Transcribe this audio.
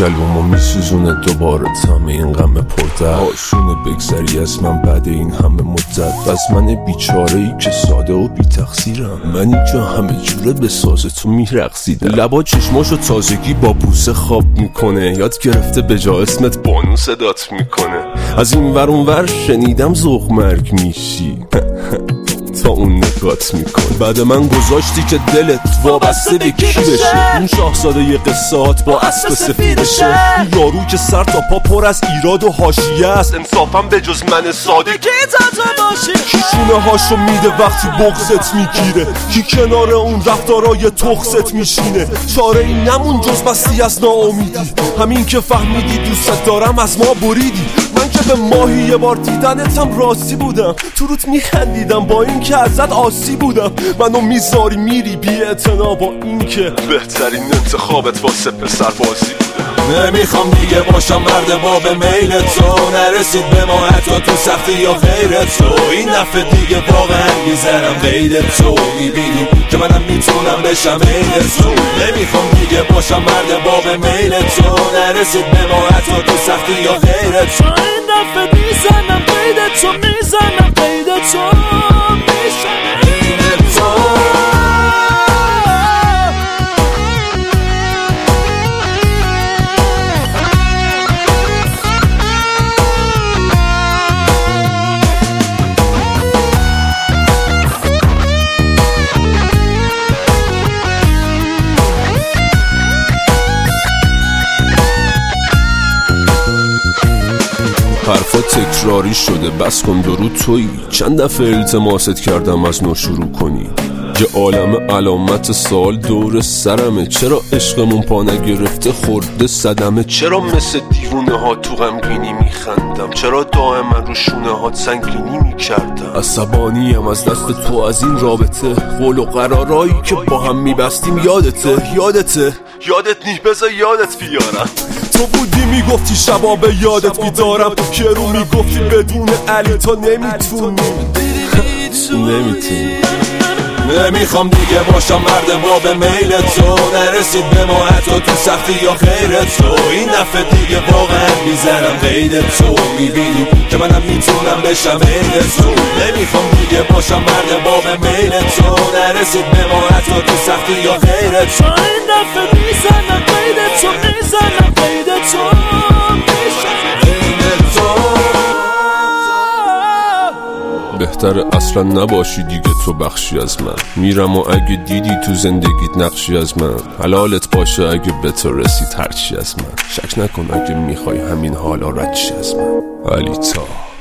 قلبمو میسوزونه دوباره تمه این غم پردر. آسونه بگذری از من بعد این همه مدت، از من بیچاره‌ای که ساده و بی تقصیرم، من اینجا همه جوره به ساز تو میرقصیدم. لبا چشماشو تازگی با بوسه خواب میکنه، یاد گرفته به جا اسمت بانو صدات میکنه. از این ور اون ور شنیدم ذوق مرگ میشی تا اون نگات میکن. بعد من گذاشتی که دلت وابسته به کی بشه، اون شاهزاده ی قصات با اسب سفیدشه، اون یارو که سر تا پا پر از ایراد و حاشیه است، انصافم به جز من ساده کی تنها باشی. کی شونه هاشو میده وقتی بغضت میگیره، کی کنار اون رفتارای تخست میشینه. چاره ای نمون جز مستی از ناامیدی، همین که فهمیدی دوست دارم از ما بریدی. من که به ماهی یه بار دیدنتم راستی بودم، تو روت میخندیدم با این که ازت آسی بودم. منو میذاری میری بی اعتنا با این که بهترین انتخابت واسه پسر بازی بودم. نمیخوام دیگه باشم مرد باب میل تو، نرسید به ما حتی تو سختی یا غیر تو. این دفعه دیگه واقعا میزنم غیر تو، میبینی که منم میتونم بشم میل تو. نمیخوام دیگه باشم مرد باب میل تو، نرسید به ما حتی تو سختی یا غیر تو. این دفعه میزنم غیر تو، میزنم غیر تو، میشم غیر تو. حرفا تکراری شده بس کن درود تویی، چند دفعه التماست کردم از نو شروع کنی. یه عالم علامت سوال دور سرمه، چرا عشقمون پا نگرفته خورده صدمه. چرا مثل دیوونه ها تو غمگینی میخندم، چرا دائما رو شونه ها سنگینی میکردم. عصبانیم از دست تو از این رابطه، قول و قرارایی که با هم میبستیم یادت نی بذار یادت بیارم. تو بودی میگفتی شبا به یادت بیدارم، که رو میگفتی بدون علی تا نمیتونی. نمیخوام دیگه باشم مرد باب میل تو، نرسید به ما حتی تو سختی یا غیر تو. این دفعه دیگه واقعا میزنم غیر تو، میبینی که منم میتونم بشم غیر تو. نمیخوام دیگه باشم مرد باب میل تو، نرسید به ما حتی تو سختی یا غیر تو. این دفعه میزنم غیر تو، میزنم غیر تو، میشم غیر تو. بهتره اصلا نباشی دیگه تو بخشی از من، میرم و اگه دیدی تو زندگیت نقشی از من، حلالت باشه اگه به تو رسید هرچی از من. شک نکن اگه میخوای همین حالا رد چی از من. علی تا